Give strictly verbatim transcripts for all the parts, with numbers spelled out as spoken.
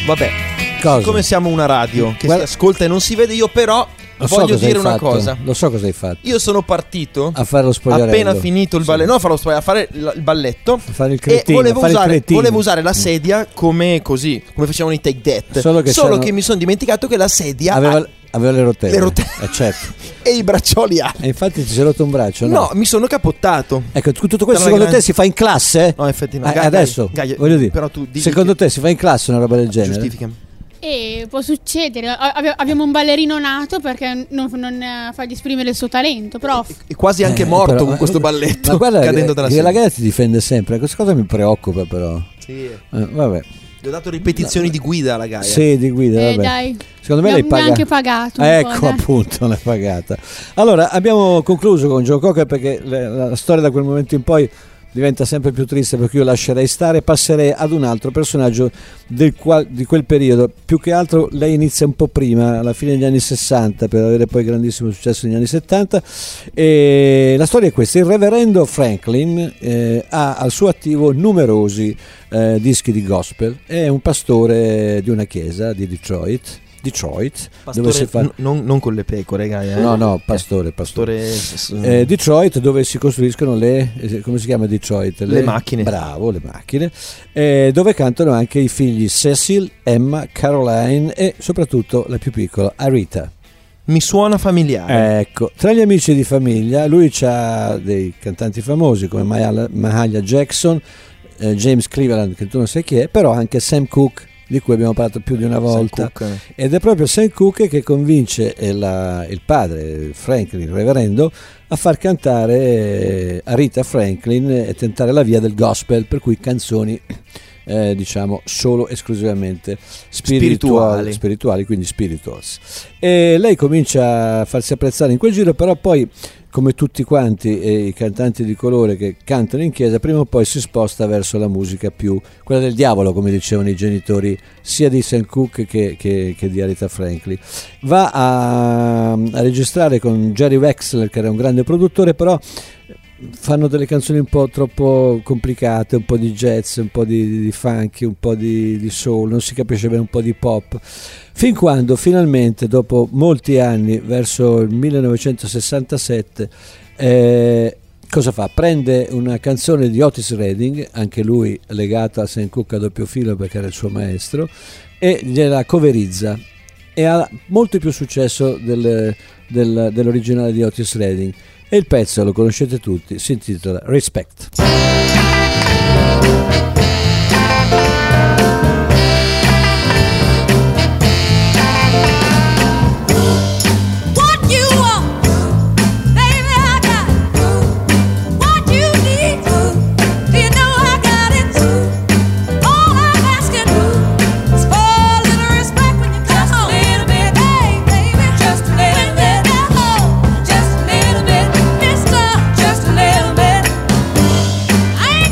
Vabbè, Cosa? Siccome siamo una radio che Guarda... si ascolta e non si vede, io però Lo so voglio dire una fatto. cosa. Lo so cosa hai fatto. Io sono partito a fare lo spogliarello. Appena finito il sì. balletto, no, a fare lo spogliarello, a fare il balletto, a fare il cretino, e volevo, a fare usare, il cretino. volevo usare la sedia come così, come facevano i Take That. Solo che, Solo che mi sono dimenticato che la sedia aveva, ha... aveva le rotelle. Le rotelle. Eh, certo. E i braccioli alti. E infatti ti sei rotto un braccio, no? No, mi sono capottato. Ecco, tutto questo secondo grande... te si fa in classe? No, effetti no. Eh, Gaia, adesso, Gaia, voglio dire, però tu secondo che... te si fa in classe una roba del genere? Giustificami. E può succedere. Ave- abbiamo un ballerino nato perché non, non eh, fa esprimere il suo talento, prof. È quasi anche Eh, morto però, con questo balletto. Ma guarda, cadendo dalla che sedia. la Gaia ti difende sempre. Questa cosa mi preoccupa, però. Sì. Eh, vabbè. Gli ho dato ripetizioni no. di guida alla Gaia. Sì, di guida, Eh, vabbè. dai. Secondo me Mi l'hai ha pagata. anche pagato. un Ecco, po', dai. appunto, l'hai pagata. Allora, abbiamo concluso con Joe Cocker perché la, la storia da quel momento in poi diventa sempre più triste, perché io lascerei stare e passerei ad un altro personaggio del qual, di quel periodo. Più che altro lei inizia un po' prima, alla fine degli anni sessanta, per avere poi grandissimo successo negli anni settanta, e la storia è questa: il reverendo Franklin eh, ha al suo attivo numerosi eh, dischi di gospel, è un pastore di una chiesa di Detroit Detroit Pastore, dove si fa... n- non, non con le pecore, Gaia, eh? no no pastore pastore, pastore... Eh, Detroit, dove si costruiscono le, come si chiama Detroit? Le, le macchine. Bravo, le macchine, eh, dove cantano anche i figli Cecil, Emma, Caroline e soprattutto la più piccola, Arita. Mi suona familiare. Ecco, tra gli amici di famiglia lui c'ha dei cantanti famosi come Mahalia Jackson, eh, James Cleveland, che tu non sai chi è, però anche Sam Cooke, di cui abbiamo parlato più di una volta, ed è proprio Sam Cooke che convince la, il padre Franklin, il reverendo, a far cantare Aretha Franklin e tentare la via del gospel, per cui canzoni eh, diciamo solo esclusivamente spirituali, spirituali, spirituali quindi spirituals, e lei comincia a farsi apprezzare in quel giro, però poi, come tutti quanti eh, i cantanti di colore che cantano in chiesa, prima o poi si sposta verso la musica più quella del diavolo, come dicevano i genitori sia di Sam Cooke che, che, che di Aretha Franklin. Va a, a registrare con Jerry Wexler, che era un grande produttore, però fanno delle canzoni un po' troppo complicate, un po' di jazz, un po' di, di funky, un po' di, di soul, non si capisce bene, un po' di pop, fin quando finalmente, dopo molti anni, verso il millenovecentosessantasette, eh, cosa fa? Prende una canzone di Otis Redding, anche lui legato a Sam Cooke a doppio filo perché era il suo maestro, e gliela coverizza, e ha molto più successo del, del, dell'originale di Otis Redding. E il pezzo lo conoscete tutti, si intitola Respect. I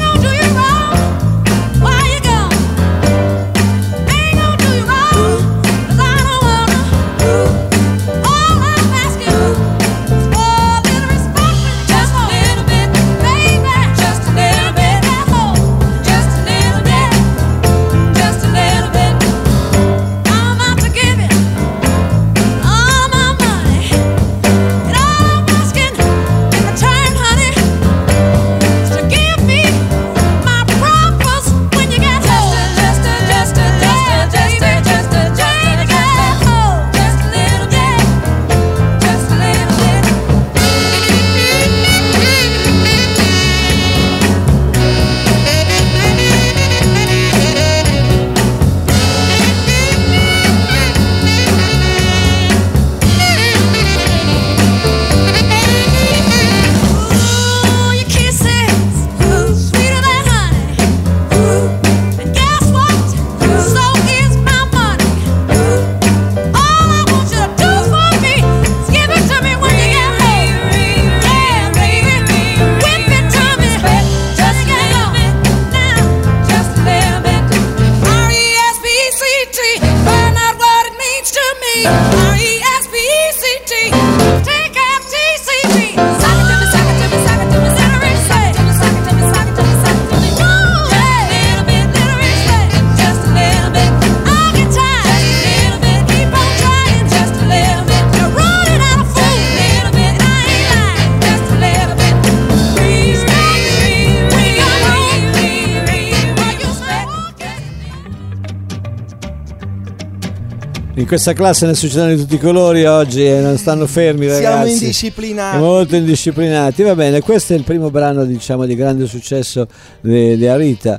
In questa classe ne succedono di tutti i colori oggi e non stanno fermi, ragazzi. Siamo indisciplinati. Molto indisciplinati. Va bene, questo è il primo brano, diciamo, di grande successo di, di Arita.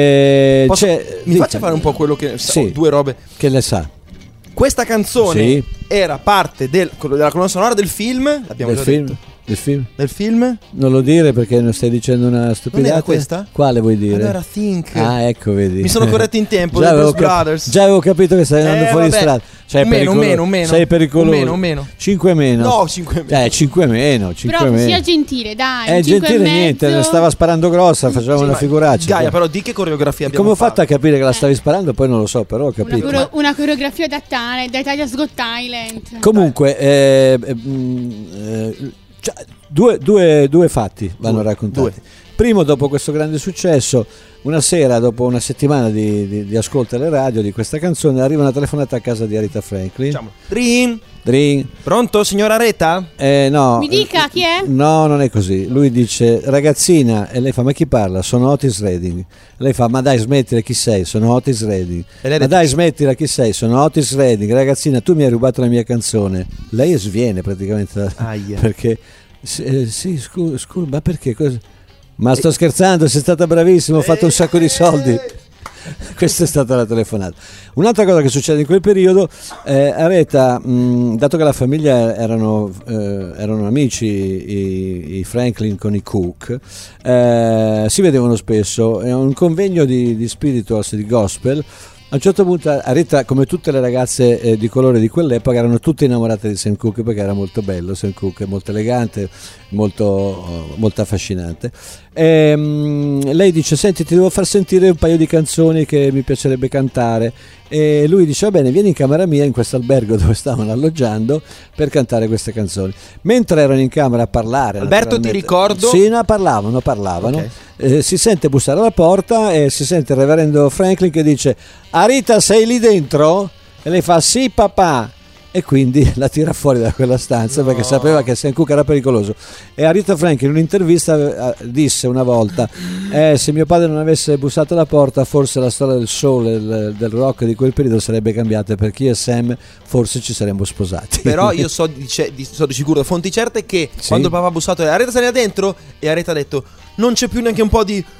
E Posso, c'è, mi dica. faccia fare un po' quello che Sì. oh, due robe. Che le sa? Questa canzone Sì. era parte del, della colonna sonora del film. L'abbiamo Del già film? detto. Del film? Del film? Non lo dire perché non stai dicendo una stupidata. Non era questa? Quale vuoi dire? Allora Think. Ah, ecco, vedi. Mi sono corretto in tempo. Già dei avevo, Blues cap- Brothers. già avevo capito che stai andando Eh, fuori vabbè. strada. Cioè, Un meno, un pericolo- meno, un meno. Sei pericoloso. Un meno, un meno. cinque meno. No, cinque meno. Eh, cinque meno. cinque Però meno. sia gentile, dai. Eh, un cinque gentile e niente, mezzo. ne stava sparando grossa, facciamo Sì, una ma- figuraccia. Gaia, però di che coreografia abbiamo Come ho fatto a fatto? capire che la stavi sparando? Poi non lo so, però ho Una, capito. coro- una coreografia da tale, da Italia's Got Talent. Comunque, eh, eh, mh, eh, cioè, due, due- due fatti vanno Due, raccontati. due. Primo, dopo questo grande successo, una sera, dopo una settimana di, di, di ascolto alle radio di questa canzone, arriva una telefonata a casa di Aretha Franklin. Diciamo. Rin. Dring. Pronto, signora Reta? Eh, no, Mi dica chi è? No, non è così. Lui dice ragazzina e lei fa ma chi parla? Sono Otis Redding. Lei fa ma dai smettila, chi sei? Sono Otis Redding. E lei Ma detto- dai smettila, chi sei? Sono Otis Redding. Ragazzina, tu mi hai rubato la mia canzone. Lei sviene praticamente da- Aia. perché sì, eh, sì scusa, scu- ma perché? Cosa? Ma sto scherzando, sei stata bravissima, ho fatto un sacco di soldi. Questa è stata la telefonata. Un'altra cosa che succede in quel periodo, eh, Aretha, mh, dato che la famiglia erano, eh, erano amici, i, i Franklin con i Cook, eh, si vedevano spesso. È un convegno di, di spirituals, di gospel. A un certo punto Aretha, come tutte le ragazze eh, di colore di quell'epoca, erano tutte innamorate di Sam Cooke perché era molto bello, Sam Cooke, molto elegante, molto, molto affascinante. E, mh, lei dice, senti, ti devo far sentire un paio di canzoni che mi piacerebbe cantare. E lui dice, va bene, vieni in camera mia, in questo albergo dove stavano alloggiando, per cantare queste canzoni. Mentre erano in camera a parlare, Alberto, ti naturalmente- ricordo- Sì, no, parlavano, parlavano. Ok. Eh, si sente bussare alla porta e si sente il reverendo Franklin che dice, Arita, sei lì dentro? E lei fa, sì papà. E quindi la tira fuori da quella stanza, no, perché sapeva che Sam Cooke era pericoloso. E Aretha Franklin in un'intervista eh, disse una volta, eh, se mio padre non avesse bussato alla porta, forse la storia del soul e del, del rock di quel periodo sarebbe cambiata, perché io e Sam forse ci saremmo sposati. Però io so di, ce- di- sono di sicuro da fonti certe che Sì. quando papà ha bussato Areta sei là dentro e Areta ha detto non c'è più neanche un po' di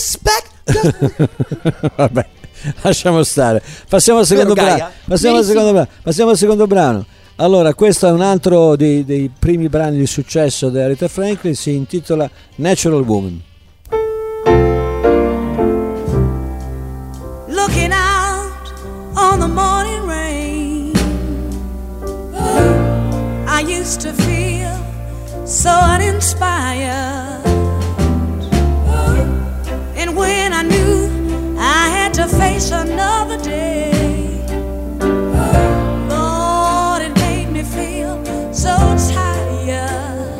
respect. Vabbè, lasciamo stare. Passiamo al secondo Vero, brano. Gaia? Passiamo al Verissimo. secondo brano. Passiamo al secondo brano. Allora, questo è un altro dei, dei primi brani di successo di Aretha Franklin, si intitola Natural Woman. Looking out on the morning rain, I used to feel so uninspired. And when I knew I had to face another day, Lord, it made me feel so tired.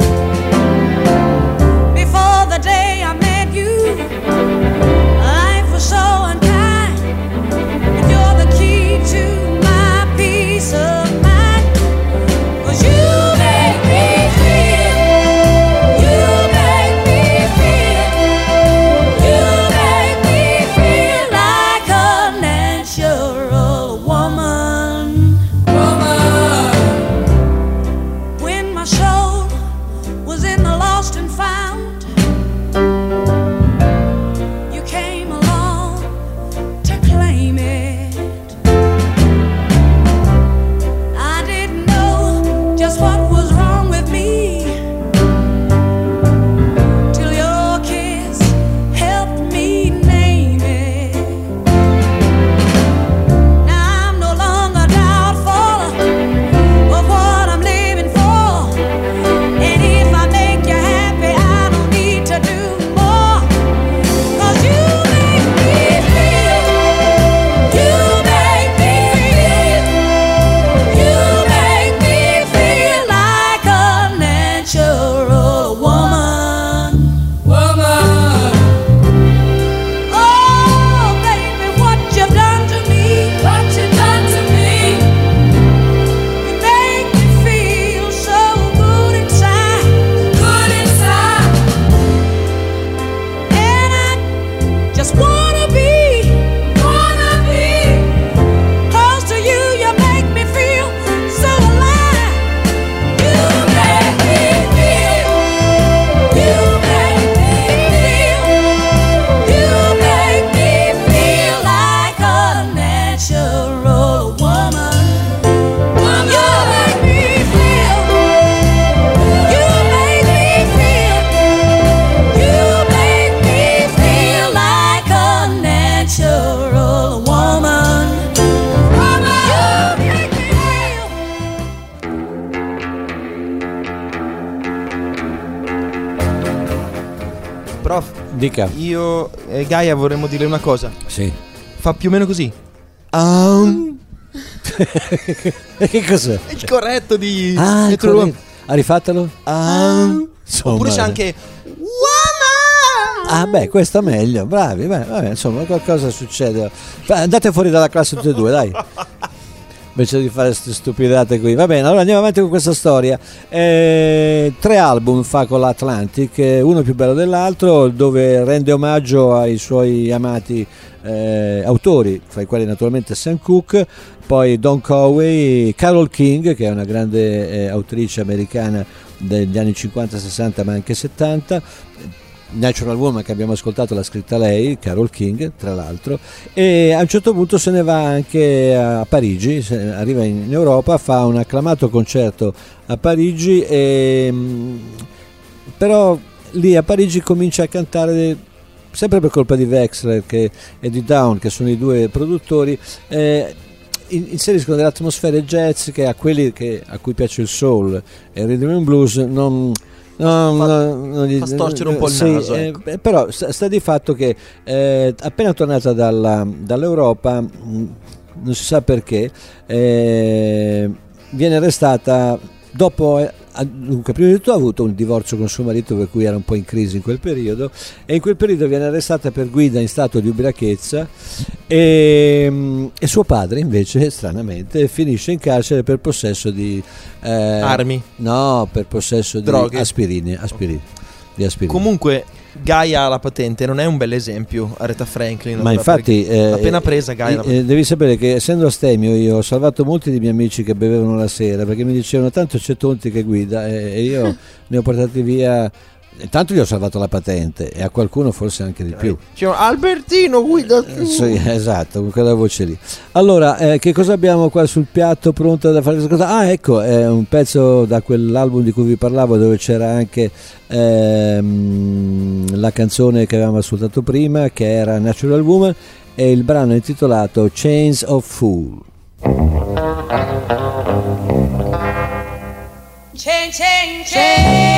Before the day I met you, life was so unkind, and you're the key to my peace of mind. 'Cause you make me feel, you make me feel, you make me feel like a natural woman. Woman. When my soul was in the lost and found, you came along to claim it. I didn't know just what was wrong with me till your kiss helped me name it. Now I'm no longer doubtful of what I'm living for, and if I make you happy, I don't need to do more. 'Cause you make me feel, you make me feel, you make me feel like a natural woman. Woman. Oh, baby, what you've done to me, what you've done to me. You make me feel so good inside, good inside. And I just wanna be, wanna be close to you. You make me Dica. Io e Gaia vorremmo dire una cosa. Sì. Fa più o meno così. Um. E che cos'è? È il corretto di Ah, Metro corretto. Room. Ah, rifatelo? Ah. Insomma, Oppure c'è anche Ah beh, questo è meglio, bravi, beh, vabbè, insomma qualcosa succede. Fa- Andate fuori dalla classe tutti e due, dai. Invece di fare queste stupidate qui. Va bene, allora andiamo avanti con questa storia. Eh, tre album fa con l'Atlantic, eh, uno più bello dell'altro, dove rende omaggio ai suoi amati eh, autori, fra i quali naturalmente Sam Cooke, poi Don Coway, Carole King, che è una grande eh, autrice americana degli anni cinquanta sessanta ma anche settanta. Natural Woman, che abbiamo ascoltato, l'ha scritta lei, Carole King tra l'altro, e a un certo punto se ne va anche a Parigi, se- arriva in Europa, fa un acclamato concerto a Parigi, e, mh, però lì a Parigi comincia a cantare, sempre per colpa di Wexler che, e di Down, che sono i due produttori, eh, in- inseriscono delle atmosfere jazz che a quelli che, a cui piace il soul e il rhythm and blues non... No, Fa- no, non gli- fa storcere un po' il sì, naso, eh, ecco. beh, però sta, sta di fatto che eh, appena tornata dalla- dall'Europa, mh, non si sa perché, eh, viene arrestata dopo, eh, ha- dunque prima di tutto ha avuto un divorzio con suo marito, per cui era un po' in crisi in quel periodo, e in quel periodo viene arrestata per guida in stato di ubriachezza, e, mh, e suo padre invece stranamente finisce in carcere per possesso di eh, armi. no, per possesso di Droghe. aspirine, aspirine, di aspirine. Comunque Gaia ha la patente, non è un bel esempio Aretha Franklin. Ma infatti perché eh, appena presa Gaia eh, eh, devi sapere che essendo astemio io ho salvato molti dei miei amici che bevevano la sera, perché mi dicevano tanto c'è Tonti che guida, e, e io ne ho portati via. Intanto gli ho salvato la patente, e a qualcuno forse anche di più. C'è Albertino guida tu. Eh, sì, esatto, con quella voce lì. Allora, eh, che cosa abbiamo qua sul piatto pronto da fare questa cosa? Ah, ecco, è un pezzo da quell'album di cui vi parlavo, dove c'era anche ehm, la canzone che avevamo ascoltato prima, che era Natural Woman, e il brano è intitolato Chains of Fool. Chain, chain, chain.